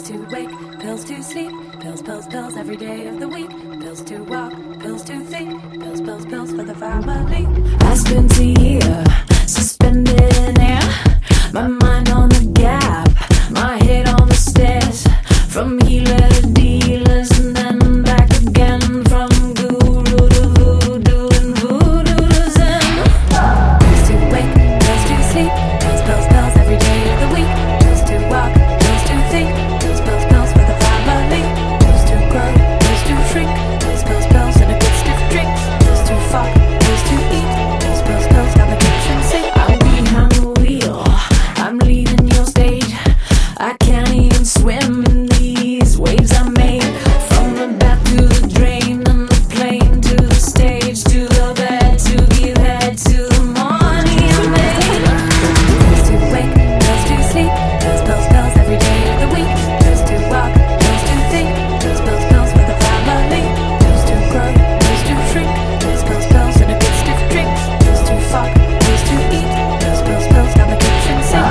to wake, pills to sleep, pills, pills, pills every day of the week, pills to walk, pills to think, pills, pills, pills for the family. I spent a year suspended in air, my mind on the gap, my head on the stairs, from healer to dealers and then back again, from guru to voodoo and voodoo to zen. Pills to wake, pills to sleep, pills, pills, pills every day of the week, pills to walk, pills to think, pills, pills, pills for the family. Pills to grow, pills to shrink, pills, pills, pills and a good stiff drink, pills to fuck, pills to eat, pills, pills, pills down the kitchen sink. I'm behind the wheel, I'm leaving your stage, I can't even swim in these waves I made, from the bath to the drain and the plane to the stage to the bed to give head to the money I made. Pills to wake, pills to sleep, pills, pills, pills every day of the week, pills to walk, pills to think, pills, pills, pills for the family. Pills to grow, pills to shrink, pills, pills, pills and a good stiff drink, pills to fuck, pills to eat, pills, pills, pills down the kitchen sink.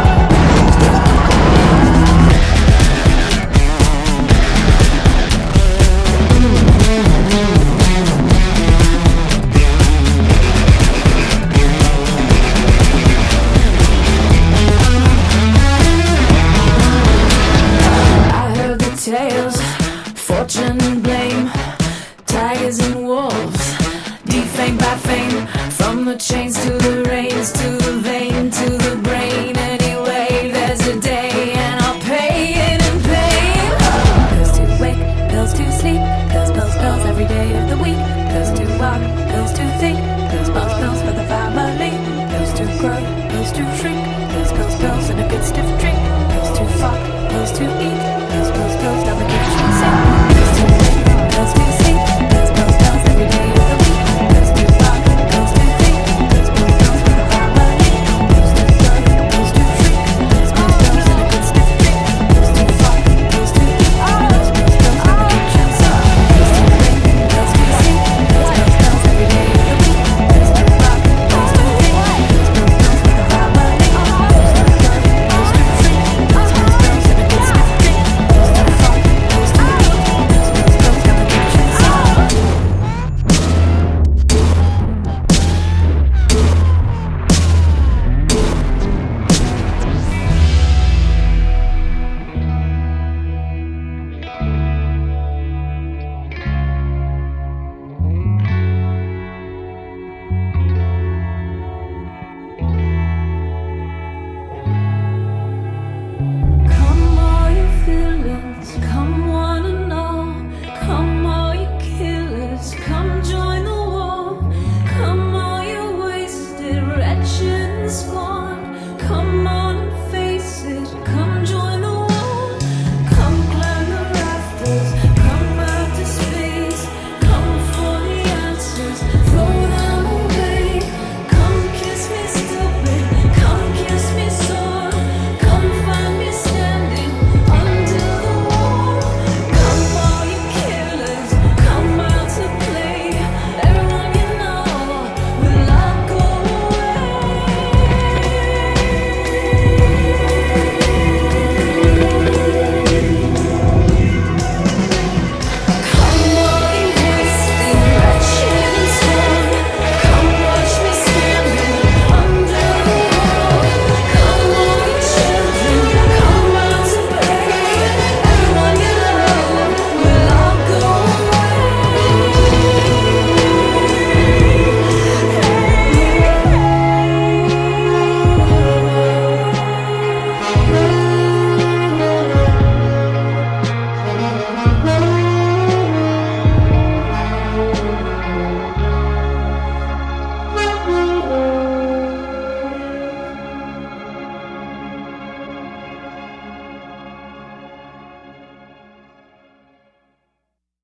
I heard the tales, fortune and blame, tigers and wolves, defamed by fame, from the chains to the